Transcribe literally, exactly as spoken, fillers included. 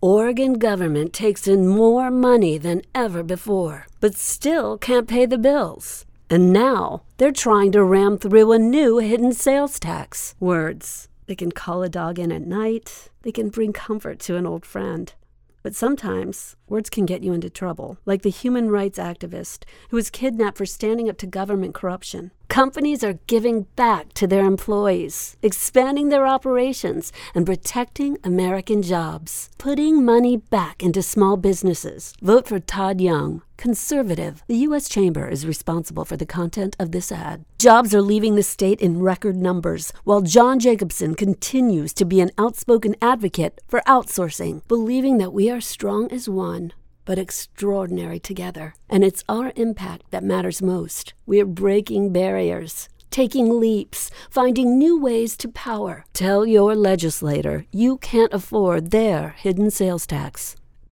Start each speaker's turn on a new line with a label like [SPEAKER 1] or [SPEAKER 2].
[SPEAKER 1] Oregon government takes in more money than ever before, but still can't pay the bills. And now they're trying to ram through a new hidden sales tax. Words. They can call a dog in at night. They can bring comfort to an old friend. But sometimes, words can get you into trouble, like the human rights activist who was kidnapped for standing up to government corruption. Companies are giving back to their employees, expanding their operations, and protecting American jobs, putting money back into small businesses. Vote for Todd Young, conservative. The U S Chamber is responsible for the content of this ad. Jobs are leaving the state in record numbers, while John Jacobson continues to be an outspoken advocate for outsourcing, believing that we are strong as one, but extraordinary together. And it's our impact that matters most. We are breaking barriers, taking leaps, finding new ways to power. Tell your legislator you can't afford their hidden sales tax.